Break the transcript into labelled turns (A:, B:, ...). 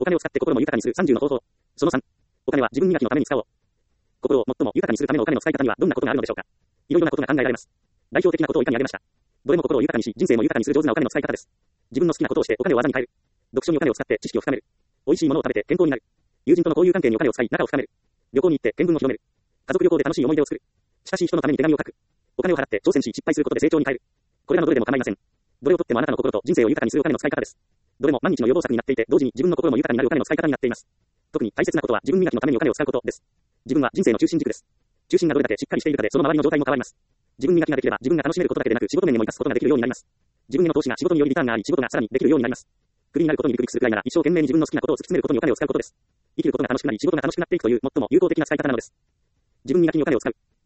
A: お金を使って心も豊かにする30の方法。その3。お金は自分磨きのために使おう。心を最も豊かにするためのお金の使い方にはどんなことがあるのでしょうか。いろいろなことが考えられます。代表的なことを以下に挙げました。どれも心を豊かにし、人生も豊かにする上手なお金の使い方です。自分の好きなことをしてお金を技に変える。読書にお金を使って知識を深める。美味しいものを食べて健康になる。友人との交友関係にお金を使い仲を深める。旅行に行って見聞を広める。家族旅行で楽しい思い出を作る。親しい人のために手紙を書く。お金を払って挑戦し失敗することで成長に変える。これらのどれでも構いません。どれをとってもあなたの心と人生を豊かにするお金の使い方です。どれも毎日の予防策になっていて、同時に自分の心も豊かになるお金の使い方になっています。特に大切なことは自分磨きのためにお金を使うことです。自分は人生の中心軸です。中心がどれだけしっかりしているかでその周りの状態も変わります。自分磨きができれば自分が楽しめることだけでなく仕事面にも生かすことができるようになります。自分への投資が仕事によりリターンがあり仕事がさらにできるようになります。クビになることにビクビクするくらいなら一生懸命に自分の好きなことを突き詰めることにお金を使うことです。生きることが楽しくなり仕事が楽しくなっていくという最も有効的な使い方なのです。自分磨きにお金を使う。